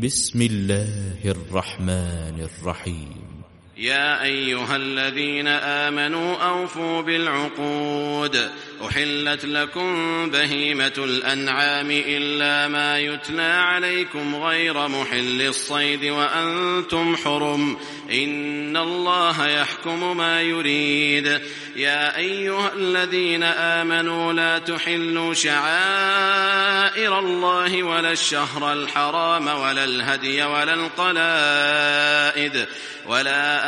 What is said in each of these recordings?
بسم الله الرحمن الرحيم. يا أيها الذين آمنوا أوفوا بالعقود. أحلت لكم بهيمة الأنعام إلا ما يتلى عليكم غير محل الصيد وأنتم حرم، إن الله يحكم ما يريد. يا أيها الذين آمنوا لا تحلوا شعائر الله ولا الشهر الحرام ولا الهدي ولا القلائد ولا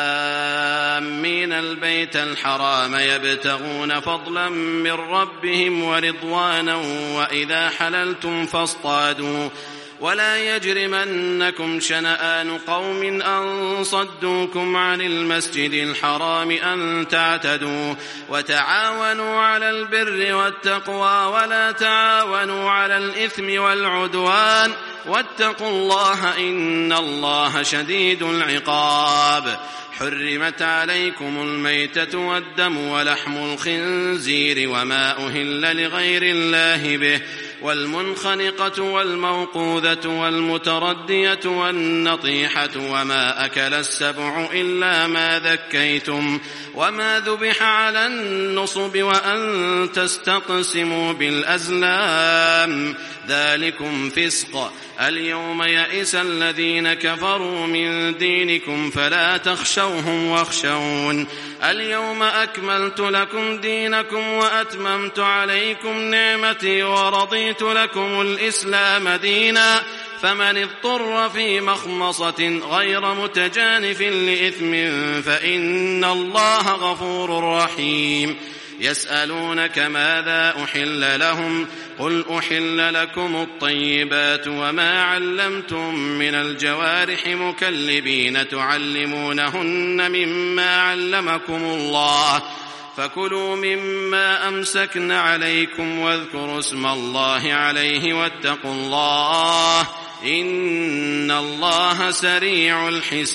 آمين البيت الحرام يبتغون فضلا من ربهم ورضوانا وإذا حللتم فاصطادوا ولا يجرمنكم شنآن قوم أن صدوكم عن المسجد الحرام أن تعتدوا وتعاونوا على البر والتقوى ولا تعاونوا على الإثم والعدوان واتقوا الله إن الله شديد العقاب. حرمت عليكم الميتة والدم ولحم الخنزير وما أهل لغير الله به والمنخنقة والموقوذة والمتردية والنطيحة وما أكل السبع إلا ما ذكيتم وما ذبح على النصب وأن تستقسموا بالأزلام ذلكم فسق. اليوم يئس الذين كفروا من دينكم فلا تخشوهم واخشون. اليوم أكملت لكم دينكم وأتممت عليكم نعمتي ورضيت لكم الإسلام دينا فمن اضطر في مخمصة غير متجانف لإثم فإن الله غفور رحيم. يسألونك ماذا أحل لهم قل أحل لكم الطيبات وما علمتم من الجوارح مكلبين تعلمونهن مما علمكم الله فكلوا مما أمسكن عليكم واذكروا اسم الله عليه واتقوا الله إن الله سريع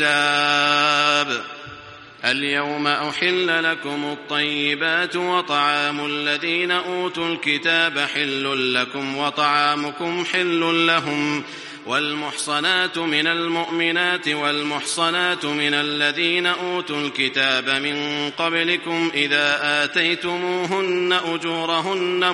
الحساب. اليوم أحل لكم الطيبات وطعام الذين أوتوا الكتاب حل لكم وطعامكم حل لهم والمحصنات من المؤمنات والمحصنات من الذين أوتوا الكتاب من قبلكم إذا آتيتموهن أجورهن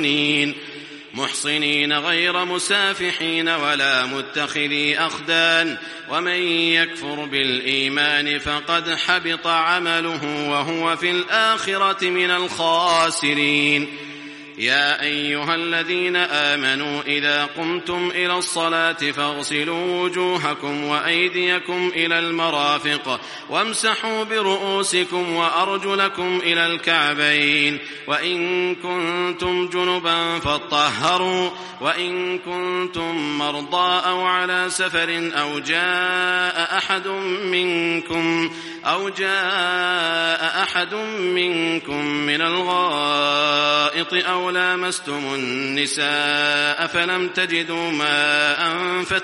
محصنين غير مسافحين ولا متخذي أخدان ومن يكفر بالإيمان فقد حبط عمله وهو في الآخرة من الخاسرين. يا أيها الذين آمنوا إذا قمتم إلى الصلاة فاغسلوا وجوهكم وأيديكم إلى المرافق وامسحوا برؤوسكم وأرجلكم إلى الكعبين وإن كنتم جنبا فاطهروا وإن كنتم مرضى أو على سفر أو جاء أحد منكم من الغائط أو لامستم النساء فلم تجدوا ماء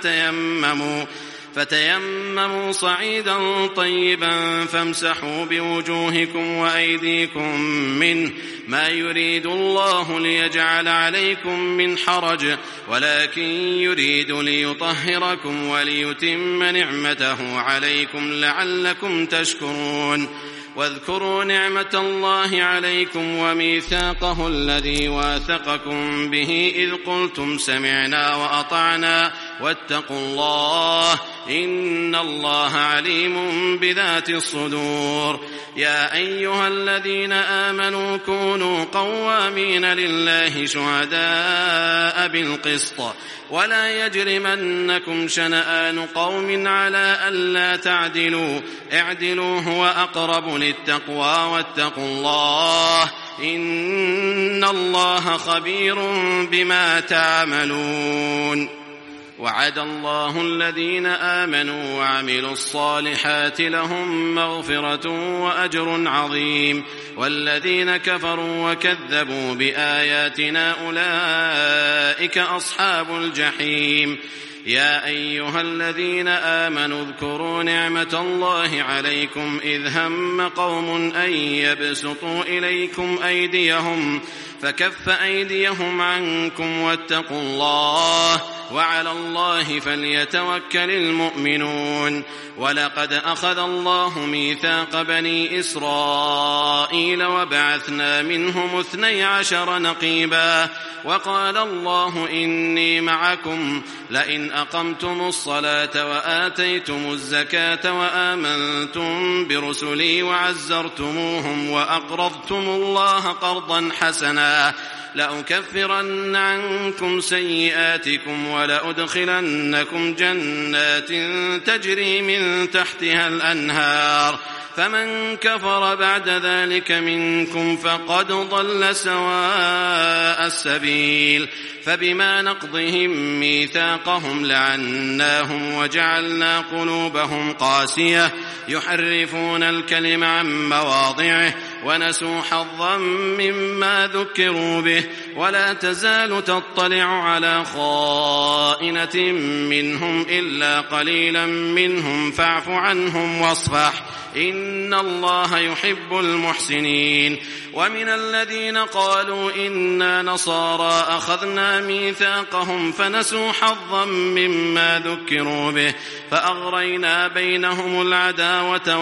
فتيمموا صعيدا طيبا فامسحوا بوجوهكم وأيديكم منه ما يريد الله ليجعل عليكم من حرج ولكن يريد ليطهركم وليتم نعمته عليكم لعلكم تشكرون. واذكروا نعمة الله عليكم وميثاقه الذي واثقكم به إذ قلتم سمعنا وأطعنا واتقوا الله إن الله عليم بذات الصدور. يا أيها الذين آمنوا كونوا قوامين لله شهداء بالقسط ولا يجرمنكم شنآن قوم على ألا تعدلوا اعدلوا هو أقرب للتقوى واتقوا الله إن الله خبير بما تعملون. وعد الله الذين آمنوا وعملوا الصالحات لهم مغفرة وأجر عظيم والذين كفروا وكذبوا بآياتنا أولئك أصحاب الجحيم. يا أيها الذين آمنوا اذكروا نعمة الله عليكم إذ هم قوم أن يبسطوا إليكم فكف أيديهم عنكم واتقوا الله وعلى الله فليتوكل المؤمنون. ولقد أخذ الله ميثاق بني إسرائيل وبعثنا منهم 12 نقيبا وقال الله إني معكم لئن أقمتم الصلاة وآتيتم الزكاة وآمنتم برسلي وعزرتموهم وأقرضتم الله قرضا حسنا لأكفرن عنكم سيئاتكم ولأدخلنكم جنات تجري من تحتها الأنهار فمن كفر بعد ذلك منكم فقد ضل سواء السبيل. فبما نقضهم ميثاقهم لعناهم وجعلنا قلوبهم قاسية يحرفون الكلم عن مواضعه ونسوا حظا مما ذكروا به ولا تزال تطلع على خائنة منهم إلا قليلا منهم فاعف عنهم واصفح إن الله يحب المحسنين. ومن الذين قالوا إنا نصارى أخذنا ميثاقهم فنسوا حظا مما ذكروا به فأغرينا بينهم العداوة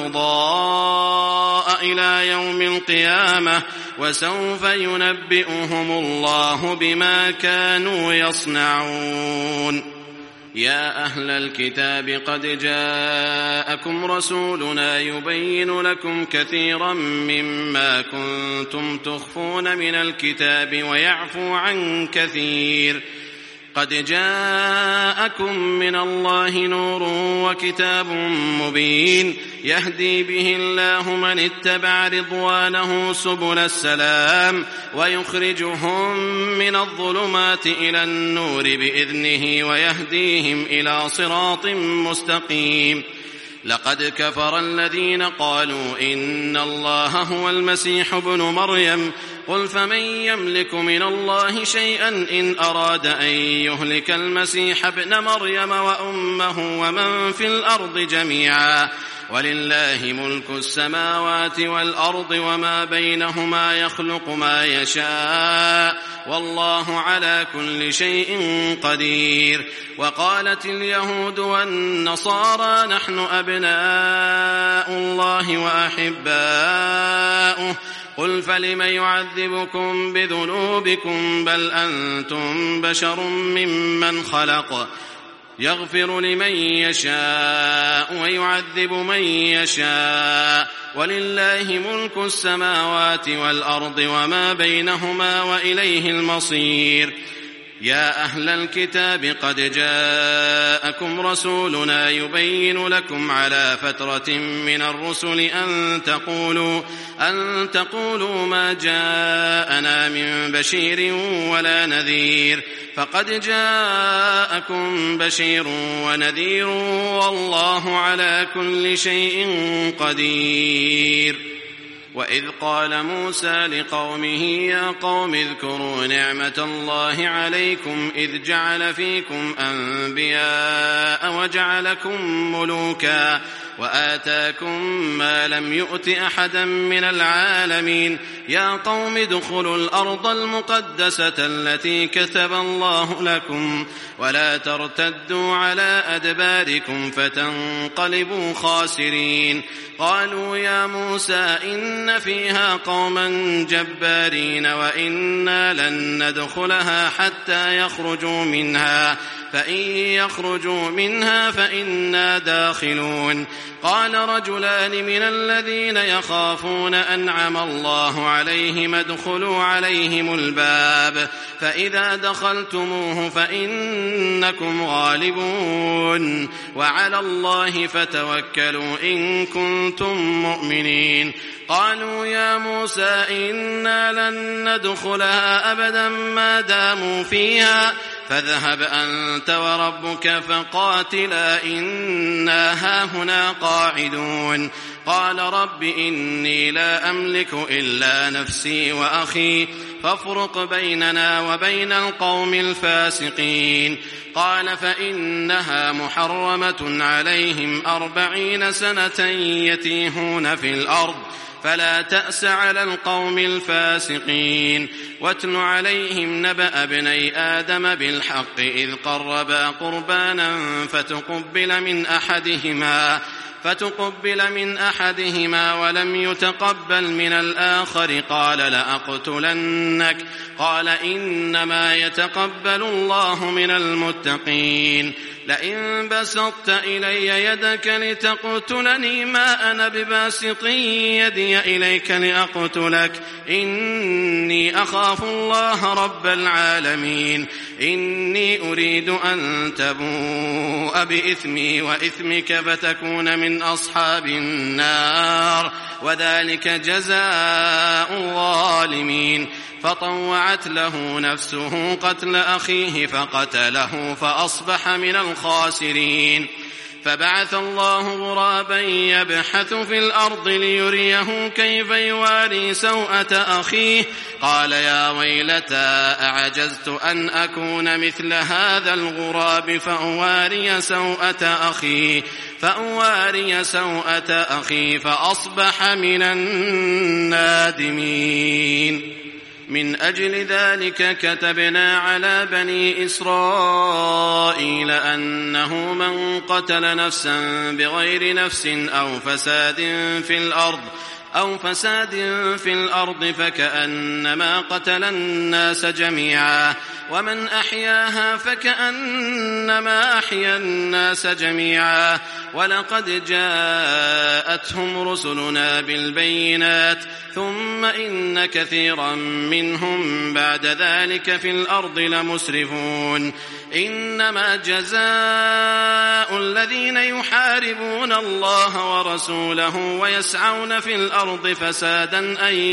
والبغضاء إلى يوم القيامة وسوف ينبئهم الله بما كانوا يصنعون. يا أهل الكتاب قد جاءكم رسولنا يبين لكم كثيرا مما كنتم تخفون من الكتاب ويعفو عن كثير قد جاءكم من الله نور وكتاب مبين يهدي به الله من اتبع رضوانه سبل السلام ويخرجهم من الظلمات إلى النور بإذنه ويهديهم إلى صراط مستقيم. لقد كفر الذين قالوا إن الله هو المسيح ابن مريم قل فمن يملك من الله شيئا إن أراد أن يهلك المسيح ابن مريم وأمه ومن في الأرض جميعا ولله ملك السماوات والأرض وما بينهما يخلق ما يشاء والله على كل شيء قدير. وقالت اليهود والنصارى نحن أبناء الله وأحباؤه قل فلم يعذبكم بذنوبكم بل أنتم بشر ممن خلق يغفر لمن يشاء ويعذب من يشاء ولله ملك السماوات والأرض وما بينهما وإليه المصير. يا أهل الكتاب قد جاءكم رسولنا يبين لكم على فترة من الرسل أن تقولوا ما جاءنا من بشير ولا نذير فقد جاءكم بشير ونذير والله على كل شيء قدير. وإذ قال موسى لقومه يا قوم اذكروا نعمة الله عليكم إذ جعل فيكم أنبياء وجعلكم ملوكا وآتاكم ما لم يؤت أحدا من العالمين يا قوم ادخلوا الأرض المقدسة التي كتب الله لكم ولا ترتدوا على أدباركم فتنقلبوا خاسرين. قالوا يا موسى إن فيها قوما جبارين وإنا لن ندخلها حتى يخرجوا منها فإن يخرجوا منها فإنا داخلون. قال رجلان من الذين يخافون أنعم الله عليهم ادخلوا عليهم الباب فإذا دخلتموه فإنكم غالبون وعلى الله فتوكلوا إن كنتم مؤمنين. قالوا يا موسى إنا لن ندخلها أبدا ما داموا فيها فاذهب أنت وربك فقاتلا إنا هاهنا قاعدون. قال رب إني لا أملك إلا نفسي وأخي فافرق بيننا وبين القوم الفاسقين. قال فإنها محرمة عليهم 40 سنة يتيهون في الأرض فلا تأس على القوم الفاسقين. واتل عليهم نبأ ابني آدم بالحق إذ قربا قربانا فتقبل من أحدهما ولم يتقبل من الآخر قال لأقتلنك قال إنما يتقبل الله من المتقين. لئن بسطت إلي يدك لتقتلني ما أنا بباسط يدي إليك لأقتلك إني أخاف الله رب العالمين. إني أريد أن تبوء بإثمي وإثمك فتكون من أصحاب النار وذلك جزاء الظالمين. فطوعت له نفسه قتل أخيه فقتله فأصبح من الخاسرين. فبعث الله غرابا يبحث في الأرض ليريه كيف يواري سوءة أخيه قال يا ويلتى أعجزت أن أكون مثل هذا الغراب فأواري سوءة أخي فأصبح من النادمين. من أجل ذلك كتبنا على بني إسرائيل أنه من قتل نفسا بغير نفس أو فساد في الأرض فكأنما قتل الناس جميعا ومن أحياها فكأنما أحيا الناس جميعا. ولقد جاءتهم رسلنا بالبينات ثم إن كثيرا منهم بعد ذلك في الأرض لمسرفون. إنما جزاء الذين يحاربون الله ورسوله ويسعون في الأرض فسادا أن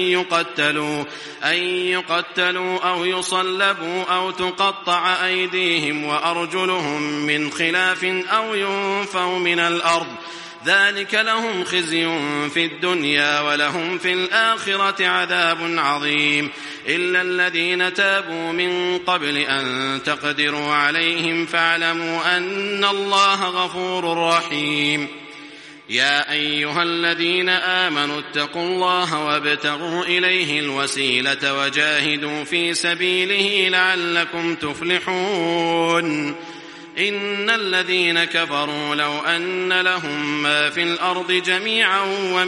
يقتلوا أو يصلبوا أو تقطع أيديهم وأرجلهم من خلاف أو ينفوا من الأرض ذلك لهم خزي في الدنيا ولهم في الآخرة عذاب عظيم. إلا الذين تابوا من قبل أن تقدروا عليهم فاعلموا أن الله غفور رحيم. يا أيها الذين آمنوا اتقوا الله وابتغوا إليه الوسيلة وجاهدوا في سبيله لعلكم تفلحون. إن الذين كفروا لو أن لهم ما في الأرض جميعا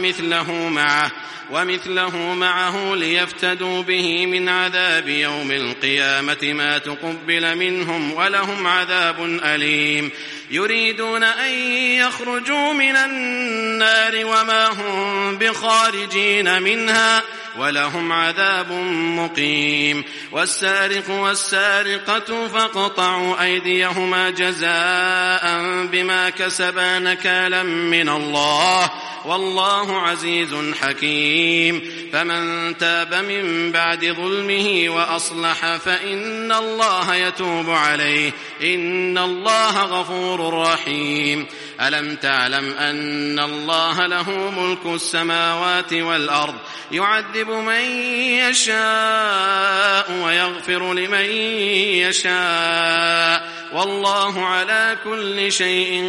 ومثله معه ليفتدوا به من عذاب يوم القيامة ما تقبل منهم ولهم عذاب أليم. يريدون أن يخرجوا من النار وما هم بخارجين منها ولهم عذاب مقيم. والسارق والسارقة فاقطعوا أيديهما جزاء بما كسبا نكالا من الله والله عزيز حكيم. فمن تاب من بعد ظلمه وأصلح فإن الله يتوب عليه إن الله غفور رحيم. ألم تعلم أن الله له ملك السماوات والأرض يعذب من يشاء ويغفر لمن يشاء والله على كل شيء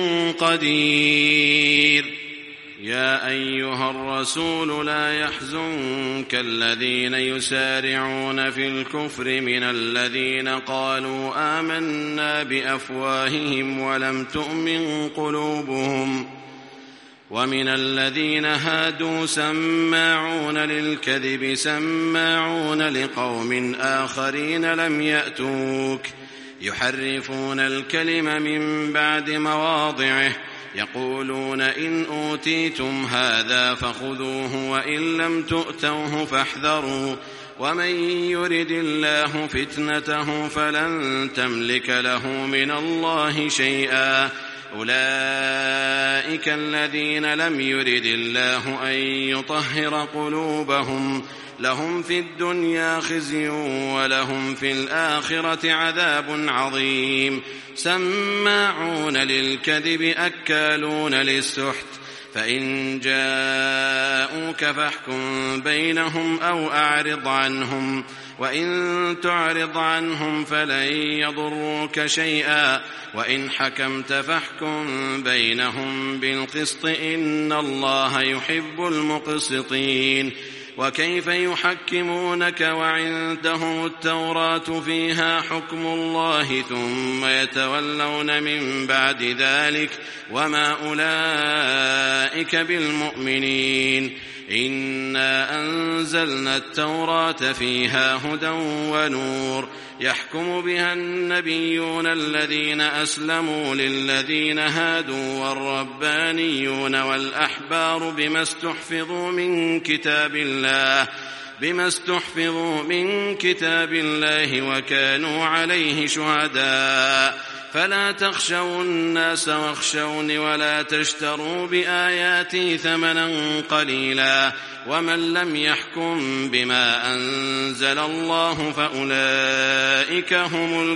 قدير. يا أيها الرسول لا يحزنك الذين يسارعون في الكفر من الذين قالوا آمنا بأفواههم ولم تؤمن قلوبهم ومن الذين هادوا سماعون للكذب سماعون لقوم آخرين لم يأتوك يحرفون الكلم من بعد مواضعه يقولون إن أوتيتم هذا فخذوه وإن لم تؤتوه فاحذروا ومن يرد الله فتنته فلن تملك له من الله شيئا. أولئك الذين لم يرد الله أن يطهر قلوبهم لهم في الدنيا خزي ولهم في الآخرة عذاب عظيم. سماعون للكذب أكالون للسحت فإن جاءوك فاحكم بينهم أو أعرض عنهم، وإن تعرض عنهم فلن يضروك شيئا، وإن حكمت فاحكم بينهم بالقسط إن الله يحب المقسطين. وكيف يحكمونك وعندهم التوراة فيها حكم الله ثم يتولون من بعد ذلك وما أولئك بالمؤمنين. إنا أنزلنا التوراة فيها هدى ونور يحكم بها النبيون الذين أسلموا للذين هادوا والربانيون والأحبار بما استحفظوا من كتاب الله وكانوا عليه شهداء. فلا تخشوا الناس واخشوني ولا تشتروا بآياتي ثمنا قليلا، ومن لم يحكم بما أنزل الله فأولئك هم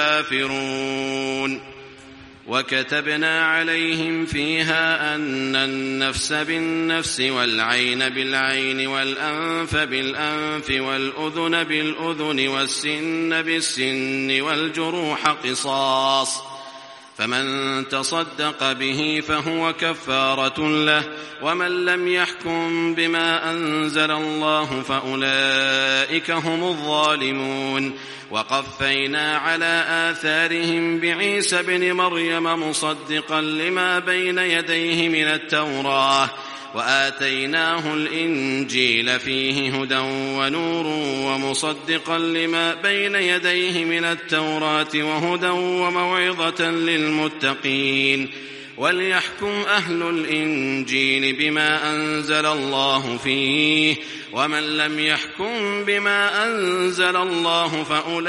الكافرون. وكتبنا عليهم فيها أن النفس بالنفس والعين بالعين والأنف بالأنف والأذن بالأذن والسن بالسن والجروح قصاص، فمن تصدق به فهو كفارة له، ومن لم يحكم بما أنزل الله فأولئك هم الظالمون. وقفينا على آثارهم بعيسى بن مريم مصدقا لما بين يديه من التوراة، وآتيناه الإنجيل فيه هدى ونور ومصدقا لما بين يديه من التوراة وهدى وموعظة للمتقين. وليحكم أهل الإنجيل بما أنزل الله فيه، ومن لم يحكم بما أنزل الله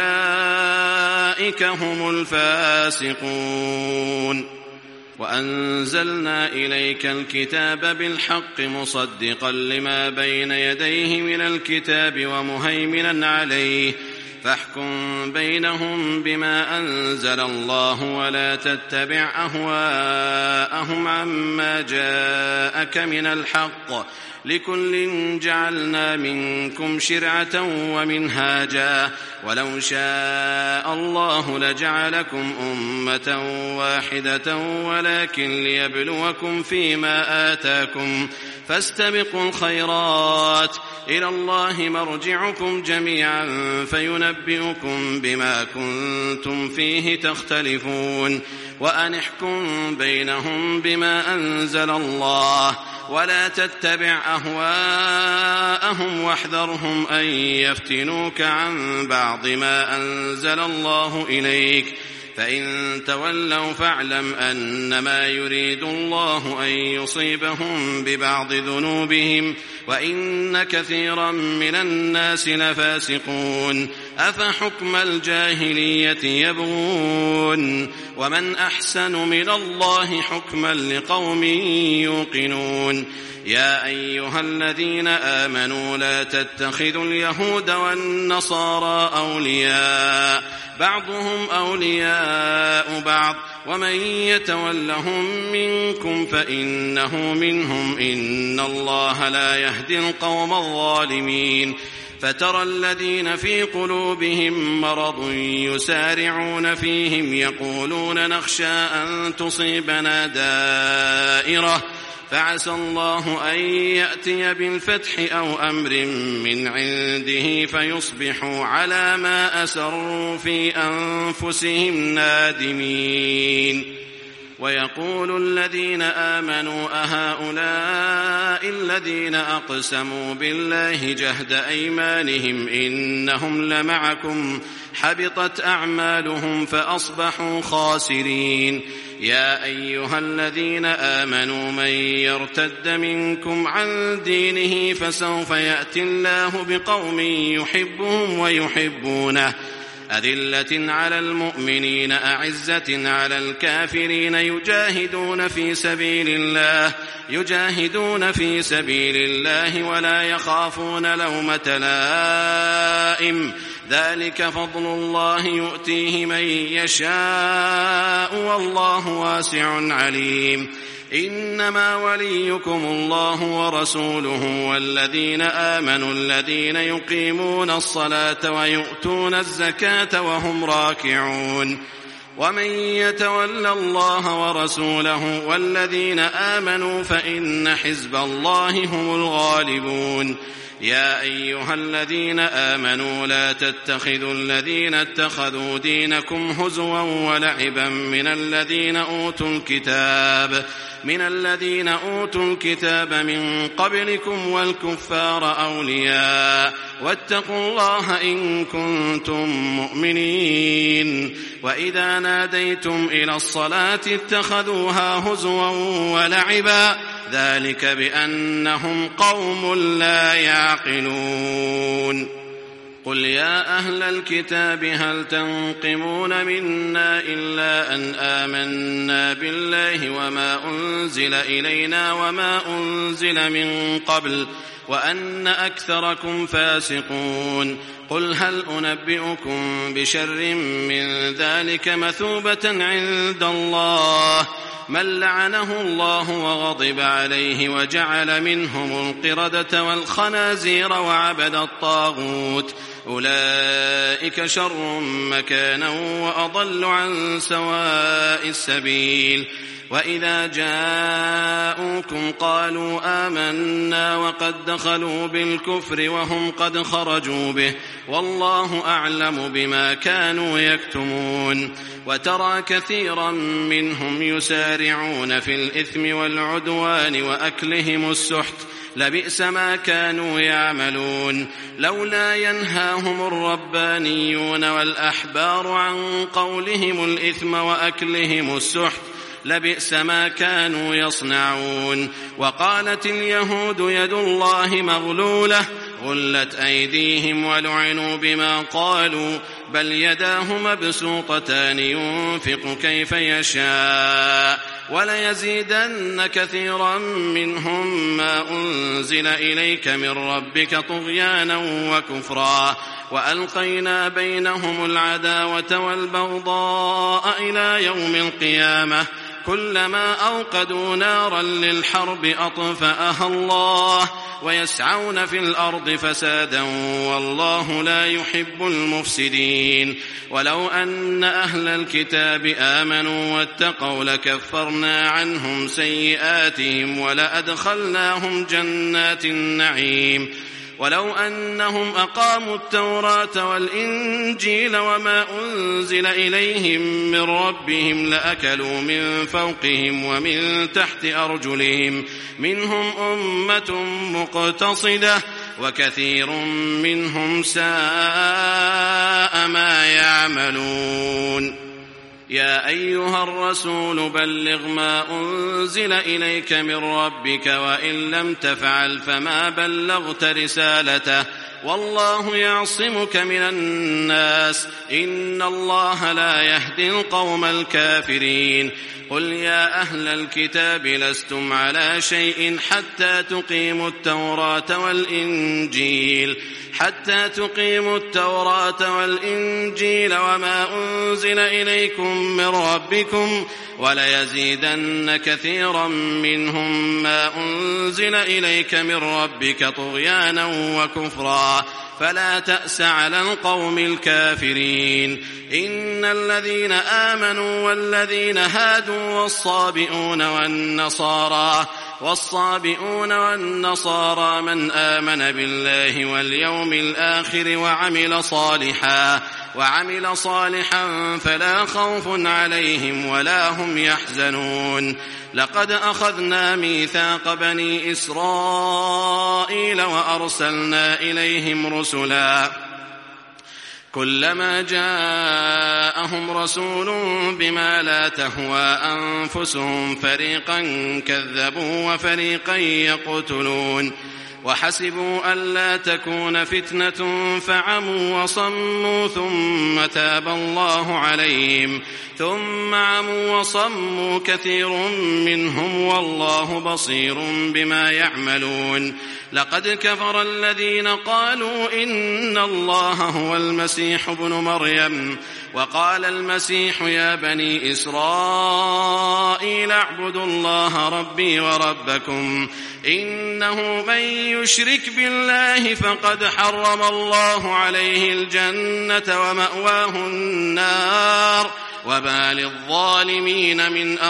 فأولئك هم الفاسقون. وأنزلنا إليك الكتاب بالحق مصدقا لما بين يديه من الكتاب ومهيمنا عليه، فاحكم بينهم بما أنزل الله ولا تتبع أهواءهم عما جاءك من الحق، لكل جعلنا منكم شرعة ومنهاجا، ولو شاء الله لجعلكم أمة واحدة ولكن ليبلوكم فيما آتاكم، فاستبقوا الخيرات إلى الله مرجعكم جميعا فينبئكم بما كنتم فيه تختلفون. وأن احكم بينهم بما أنزل الله ولا تتبع أهواءهم واحذرهم أن يفتنوك عن بعض ما أنزل الله إليك، فإن تولوا فاعلم أنما يريد الله أن يصيبهم ببعض ذنوبهم وإن كثيرا من الناس لفاسقون. أفحكم الجاهلية يبغون ومن أحسن من الله حكما لقوم يوقنون. يا أيها الذين آمنوا لا تتخذوا اليهود والنصارى أولياء بعضهم أولياء بعض ومن يتولهم منكم فإنه منهم إن الله لا يهدي القوم الظالمين. فترى الذين في قلوبهم مرض يسارعون فيهم يقولون نخشى أن تصيبنا دائرة فعسى الله أن يأتي بالفتح أو أمر من عنده فيصبحوا على ما أسروا في أنفسهم نادمين. ويقول الذين آمنوا أهؤلاء الذين أقسموا بالله جهد أيمانهم إنهم لمعكم حبطت أعمالهم فأصبحوا خاسرين. يا أيها الذين آمنوا من يرتد منكم عن دينه فسوف يأتي الله بقوم يحبهم ويحبونه أذلة على المؤمنين أعزة على الكافرين يجاهدون في سبيل الله ولا يخافون لومة لائم ذلك فضل الله يؤتيه من يشاء والله واسع عليم. إنما وليكم الله ورسوله والذين آمنوا الذين يقيمون الصلاة ويؤتون الزكاة وهم راكعون. ومن يتول الله ورسوله والذين آمنوا فإن حزب الله هم الغالبون. يا أيها الذين آمنوا لا تتخذوا الذين اتخذوا دينكم هزوا ولعبا من الذين أوتوا الكتاب من قبلكم والكفار أولياء واتقوا الله إن كنتم مؤمنين. وإذا ناديتم إلى الصلاة اتخذوها هزوا ولعبا ذلك بأنهم قوم لا يعقلون. قل يا أهل الكتاب هل تنقمون منا إلا أن آمنا بالله وما أنزل إلينا وما أنزل من قبل وأن أكثركم فاسقون. قل هل أنبئكم بشر من ذلك مثوبة عند الله من لعنه الله وغضب عليه وجعل منهم القردة والخنازير وعبد الطاغوت أولئك شر مكانا وأضل عن سواء السبيل. وإذا جاءوكم قالوا آمنا وقد دخلوا بالكفر وهم قد خرجوا به والله أعلم بما كانوا يكتمون. وترى كثيرا منهم يسارعون في الإثم والعدوان وأكلهم السحت لبئس ما كانوا يعملون. لولا ينهاهم الربانيون والأحبار عن قولهم الإثم وأكلهم السحت لبئس ما كانوا يصنعون. وقالت اليهود يد الله مغلولة غلت أيديهم ولعنوا بما قالوا بل يداه مبسوطتان ينفق كيف يشاء وليزيدن كثيرا منهم ما أنزل إليك من ربك طغيانا وكفرا وألقينا بينهم العداوة والبغضاء إلى يوم القيامة كلما أوقدوا نارا للحرب أطفأها الله ويسعون في الأرض فسادا والله لا يحب المفسدين. ولو أن أهل الكتاب آمنوا واتقوا لكفرنا عنهم سيئاتهم ولأدخلناهم جنات النعيم. ولو أنهم أقاموا التوراة والإنجيل وما أنزل إليهم من ربهم لأكلوا من فوقهم ومن تحت أرجلهم منهم أمة مقتصدة وكثير منهم ساء ما يعملون. يا أيها الرسول بلغ ما أنزل إليك من ربك وإن لم تفعل فما بلغت رسالته والله يعصمك من الناس إن الله لا يهدي القوم الكافرين. قل يا أهل الكتاب لستم على شيء حتى تقيموا التوراة والإنجيل وما أنزل إليكم من ربكم وليزيدن كثيرا منهم ما أنزل إليك من ربك طغيانا وكفرا فلا تأس على القوم الكافرين. إن الذين آمنوا والذين هادوا والصابئون والنصارى من آمن بالله واليوم الآخر وعمل صالحا فلا خوف عليهم ولا هم يحزنون. لقد أخذنا ميثاق بني إسرائيل وأرسلنا إليهم رسلا كلما جاءهم رسول بما لا تهوى أنفسهم فريقا كذبوا وفريقا يقتلون وحسبوا ألا تكون فتنة فعموا وصموا ثم تاب الله عليهم ثم عموا وصموا كثير منهم والله بصير بما يعملون. لقد كفر الذين قالوا إن الله هو المسيح ابن مريم وقال المسيح يا بني إسرائيل اعبدوا الله ربي وربكم إنه من يشرك بالله فقد حرم الله عليه الجنة ومأواه النار وما للظالمين من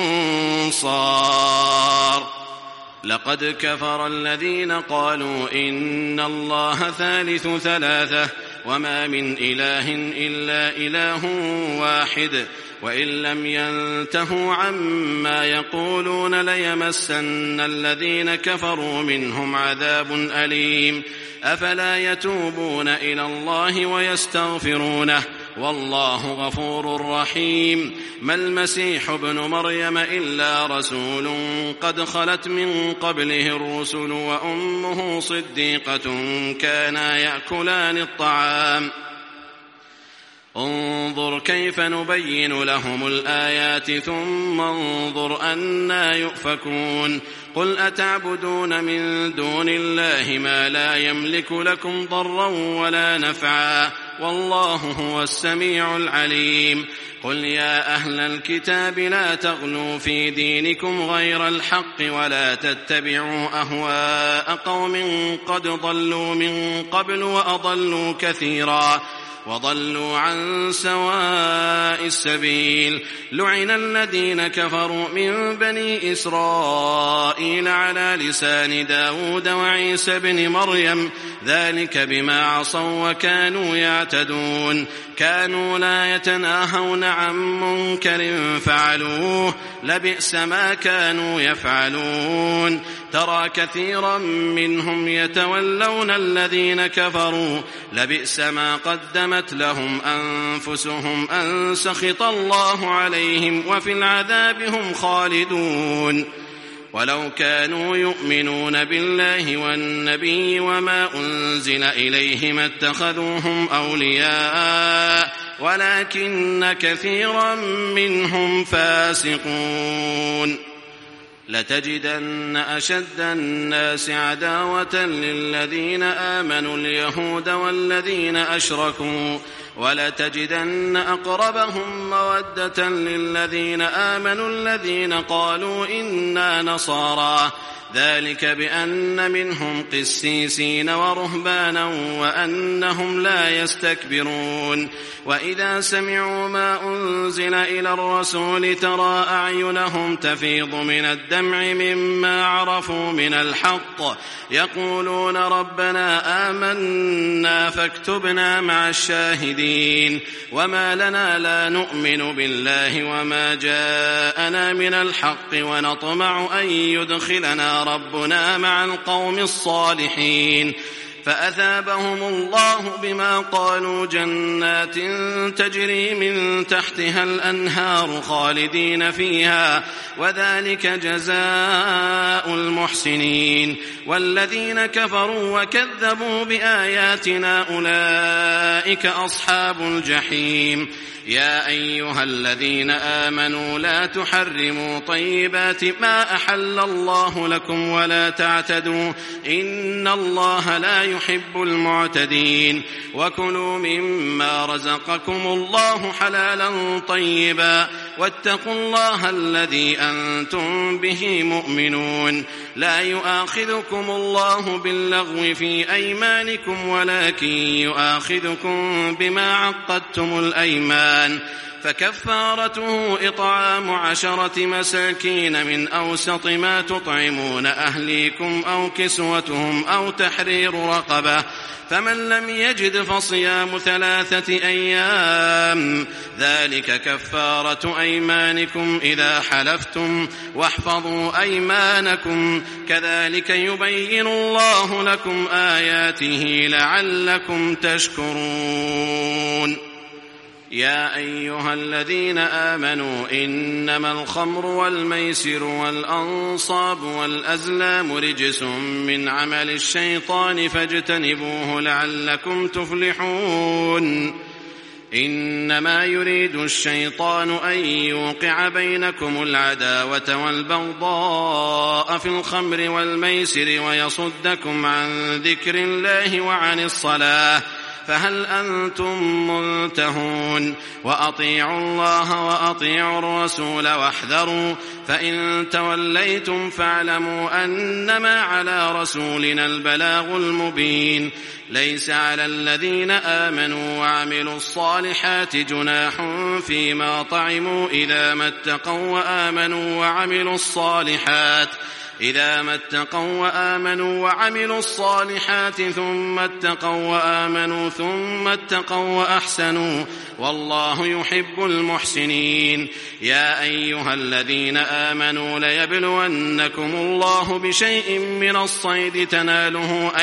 أنصار. لقد كفر الذين قالوا إن الله ثالث ثلاثة وما من إله إلا إله واحد وإن لم ينتهوا عما يقولون ليمسن الذين كفروا منهم عذاب أليم. أفلا يتوبون إلى الله ويستغفرونه والله غفور رحيم. ما المسيح ابن مريم إلا رسول قد خلت من قبله الرسل وأمه صديقة كانا يأكلان الطعام انظر كيف نبين لهم الآيات ثم انظر أنى يؤفكون. قل أتعبدون من دون الله ما لا يملك لكم ضرا ولا نفعا والله هو السميع العليم. قل يا أهل الكتاب لا تغلوا في دينكم غير الحق ولا تتبعوا أهواء قوم قد ضلوا من قبل وأضلوا كثيرا وضلوا عن سواء السبيل. لعن الذين كفروا من بني إسرائيل على لسان داود وعيسى بن مريم ذلك بما عصوا وكانوا يعتدون. كانوا لا يتناهون عن منكر فعلوه لبئس ما كانوا يفعلون. ترى كثيرا منهم يتولون الذين كفروا لبئس ما قدمت لهم أنفسهم أن سخط الله عليهم وفي العذاب هم خالدون. ولو كانوا يؤمنون بالله والنبي وما أنزل إليه ما اتخذوهم أولياء ولكن كثيرا منهم فاسقون. لتجدن أشد الناس عداوة للذين آمنوا اليهود والذين أشركوا ولتجدن أقربهم مودة للذين آمنوا الذين قالوا إنا نصارى ذلك بأن منهم قسيسين ورهبانا وأنهم لا يستكبرون. وإذا سمعوا ما أنزل إلى الرسول ترى أعينهم تفيض من الدمع مما عرفوا من الحق يقولون ربنا آمنا فاكتبنا مع الشاهدين. وما لنا لا نؤمن بالله وما جاءنا من الحق ونطمع أن يدخلنا ربنا مع القوم الصالحين. فأثابهم الله بما قالوا جنات تجري من تحتها الأنهار خالدين فيها وذلك جزاء المحسنين. والذين كفروا وكذبوا بآياتنا أولئك أصحاب الجحيم. يا أيها الذين آمنوا لا تحرموا طيبات ما أحل الله لكم ولا تعتدوا إن الله لا يحب المعتدين. وكلوا مما رزقكم الله حلالا طيبا واتقوا الله الذي أنتم به مؤمنون. لا يؤاخذكم الله باللغو في أيمانكم ولكن يؤاخذكم بما عقدتم الأيمان فكفارته إطعام 10 مساكين من أوسط ما تطعمون أهليكم أو كسوتهم أو تحرير رقبة فمن لم يجد فصيام 3 أيام ذلك كفارة أيمانكم إذا حلفتم واحفظوا أيمانكم كذلك يبين الله لكم آياته لعلكم تشكرون. يا أيها الذين آمنوا إنما الخمر والميسر والأنصاب والأزلام رجس من عمل الشيطان فاجتنبوه لعلكم تفلحون إنما يريد الشيطان أن يوقع بينكم العداوة والبغضاء في الخمر والميسر ويصدكم عن ذكر الله وعن الصلاة فهل أنتم منتهون وأطيعوا الله وأطيعوا الرسول واحذروا فإن توليتم فاعلموا أنما على رسولنا البلاغ المبين ليس على الذين آمنوا وعملوا الصالحات جناح فيما طعموا إذا ما اتقوا وعملوا الصالحات ثم اتقوا وآمنوا ثم اتقوا وأحسنوا والله يحب المحسنين يا أيها الذين آمنوا ليبلونكم الله بشيء من الصيد تناله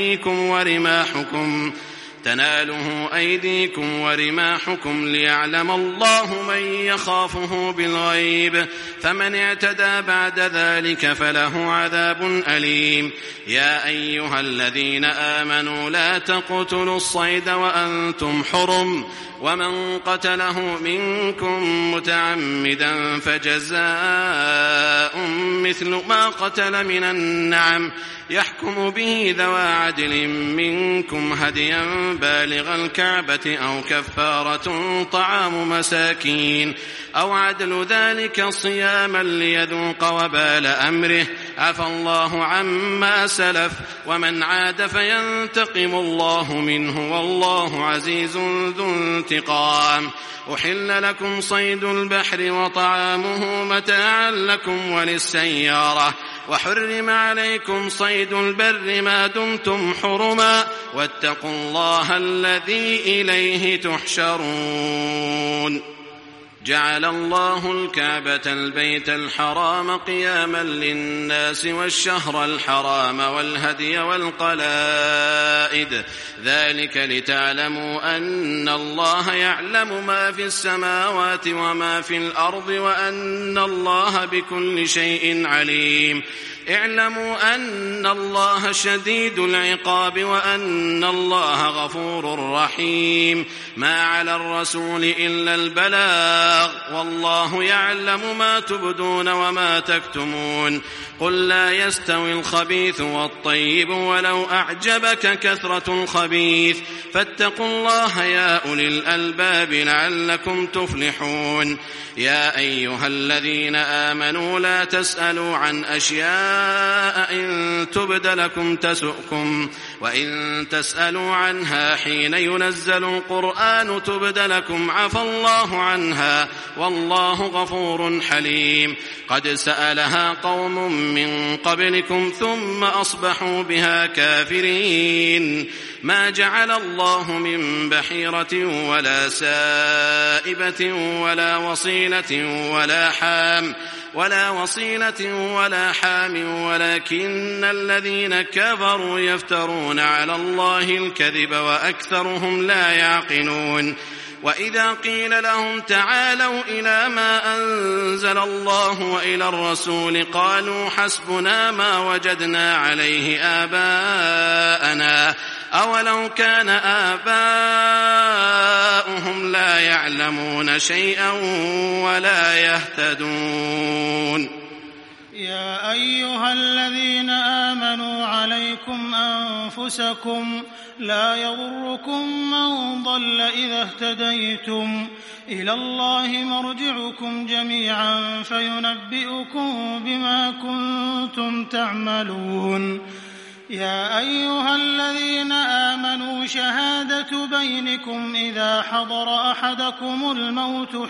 أيديكم ورماحكم ليعلم الله من يخافه بالغيب فمن اعتدى بعد ذلك فله عذاب أليم يا أيها الذين آمنوا لا تقتلوا الصيد وأنتم حرم ومن قتله منكم متعمدا فجزاء مثل ما قتل من النعم يحكم به ذوى عدل منكم هديا بالغ الكعبة أو كفارة طعام مساكين أو عدل ذلك صياما ليذوق وبال أمره عفى الله عما سلف ومن عاد فينتقم الله منه والله عزيز ذو انتقام أحل لكم صيد البحر وطعامه متاعا لكم وللسيارة وحرم عليكم صيد البر ما دمتم حرما واتقوا الله الذي إليه تحشرون جعل الله الكعبة البيت الحرام قياما للناس والشهر الحرام والهدي والقلائد ذلك لتعلموا أن الله يعلم ما في السماوات وما في الأرض وأن الله بكل شيء عليم اعلموا أن الله شديد العقاب وأن الله غفور رحيم ما على الرسول إلا البلاغ والله يعلم ما تبدون وما تكتمون قل لا يستوي الخبيث والطيب ولو أعجبك كثرة الخبيث فاتقوا الله يا أولي الألباب لعلكم تفلحون يا أيها الذين آمنوا لا تسألوا عن أشياء إن تبد لكم تسؤكم وإن تسألوا عنها حين ينزل القرآن تبد لكم عفى الله عنها والله غفور حليم قد سألها قوم من قبلكم ثم أصبحوا بها كافرين ما جعل الله من بحيرة ولا سائبة ولا وصيلة ولا حام ولكن الذين كفروا يفترون على الله الكذب وأكثرهم لا يعقلون وإذا قيل لهم تعالوا إلى ما أنزل الله وإلى الرسول قالوا حسبنا ما وجدنا عليه آباءنا أولو كان آباؤهم لا يعلمون شيئا ولا يهتدون يا أيها الذين آمنوا عليكم أنفسكم لا يضركم من ضل إذا اهتديتم إلى الله مرجعكم جميعا فينبئكم بما كنتم تعملون يا أيها الذين آمنوا شهادة بينكم إذا حضر أحدكم الموت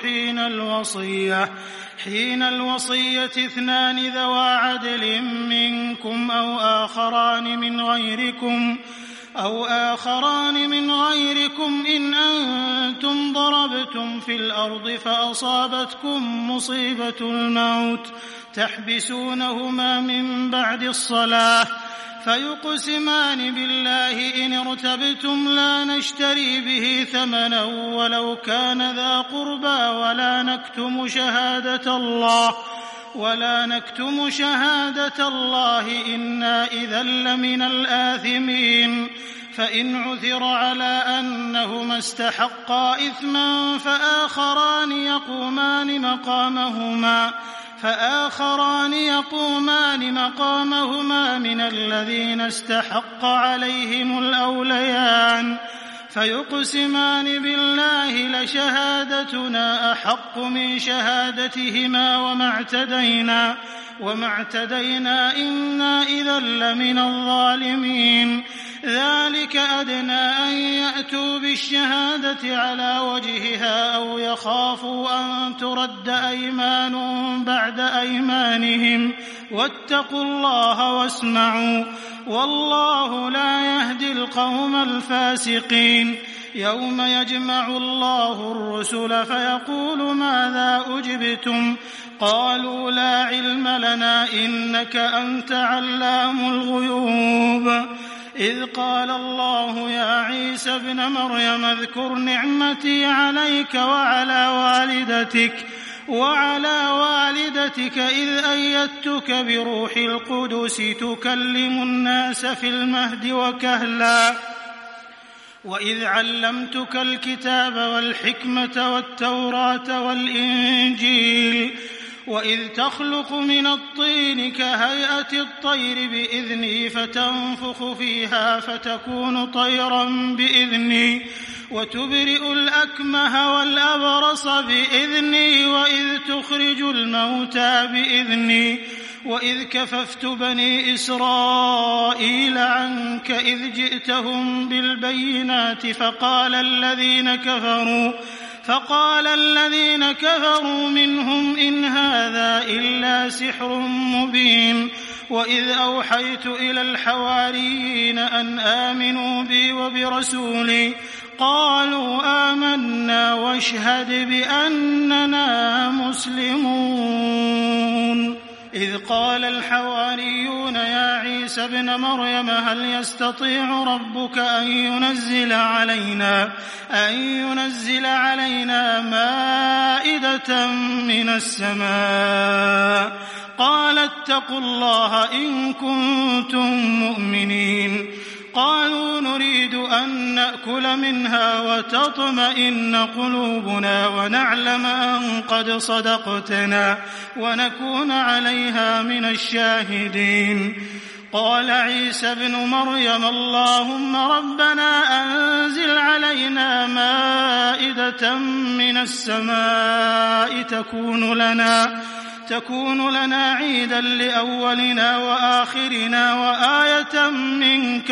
حين الوصية 2 ذوى عدل منكم أو آخران من غيركم أو آخران من غيركم إن أنتم ضربتم في الأرض فأصابتكم مصيبة الموت تحبسونهما من بعد الصلاة فيقسمان بالله إن ارتبتم لا نشتري به ثمنا ولو كان ذا قربى ولا نكتم شهادة الله إنا إذا لمن الآثمين. فإن عثر على أنهما استحقا إثما فآخران يقومان مقامهما من الذين استحق عليهم الأوليان فيقسمان بالله لشهادتنا أحق من شهادتهما وما اعتدينا إنا إذا لمن الظالمين. ذلك أدنى أن يأتوا بالشهادة على وجهها أو يخافوا أن ترد أيمان بعد أيمانهم واتقوا الله واسمعوا والله لا يهدي القوم الفاسقين. يوم يجمع الله الرسل فيقول ماذا أجبتم قالوا لا علم لنا إنك أنت علام الغيوب. إذ قال الله يا عيسى ابن مريم اذكر نعمتي عليك وعلى والدتك إذ أيدتك بروح القدس تكلم الناس في المهد وكهلا وإذ علمتك الكتاب والحكمة والتوراة والإنجيل وإذ تخلق من الطين كهيئة الطير بإذني فتنفخ فيها فتكون طيرا بإذني وتبرئ الأكمه والأبرص بإذني وإذ تخرج الموتى بإذني وإذ كففت بني إسرائيل عنك إذ جئتهم بالبينات فقال الذين كفروا منهم إن هذا إلا سحر مبين. وإذ أوحيت إلى الحواريين أن آمنوا بي وبرسولي قالوا آمنا واشهد بأننا مسلمون. إذ قال الحواريون يا عيسى ابن مريم هل يستطيع ربك أن ينزل علينا مائدة من السماء قال اتقوا الله إن كنتم مؤمنين. قالوا نريد أن نأكل منها وتطمئن قلوبنا ونعلم أن قد صدقتنا ونكون عليها من الشاهدين. قال عيسى ابن مريم اللهم ربنا أنزل علينا مائدة من السماء تكون لنا عيدا لأولنا وآخرنا وآية منك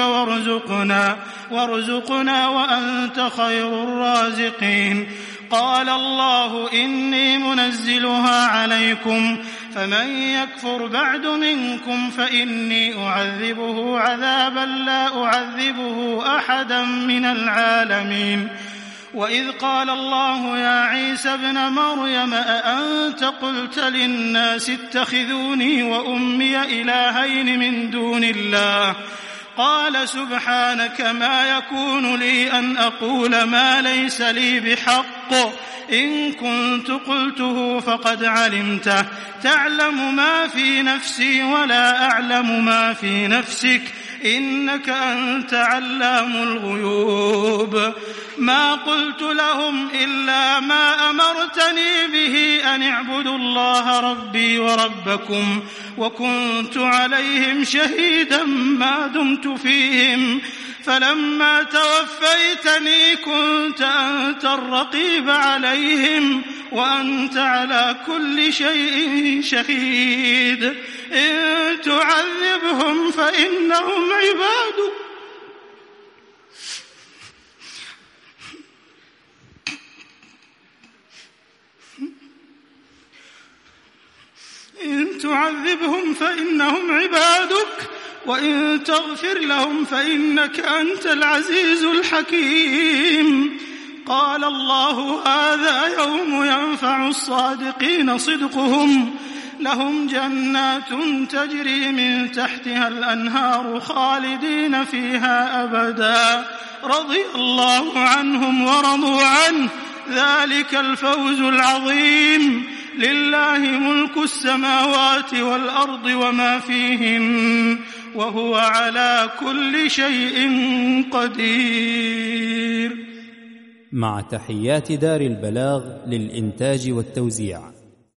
وارزقنا وأنت خير الرازقين. قال الله إني منزلها عليكم فمن يكفر بعد منكم فإني أعذبه عذابا لا أعذبه أحدا من العالمين. وإذ قال الله يا عيسى ابن مريم أأنت قلت للناس اتخذوني وأمي إلهين من دون الله قال سبحانك ما يكون لي أن أقول ما ليس لي بحق إن كنت قلته فقد علمته تعلم ما في نفسي ولا أعلم ما في نفسك إنك أنت علام الغيوب. ما قلت لهم إلا ما أمرتني به أن اعبدوا الله ربي وربكم وكنت عليهم شهيدا ما دمت فيهم فلما توفيتني كنت أنت الرقيب عليهم وأنت على كل شيء شهيد. إن تعذبهم فإنهم عبادك وإن تغفر لهم فإنك أنت العزيز الحكيم. قال الله هذا يوم ينفع الصادقين صدقهم، لهم جنات تجري من تحتها الأنهار خالدين فيها أبدا، رضي الله عنهم ورضوا عنه، ذلك الفوز العظيم. لله ملك السماوات والأرض وما فيهن، وهو على كل شيء قدير. مع تحيات دار البلاغ للإنتاج والتوزيع.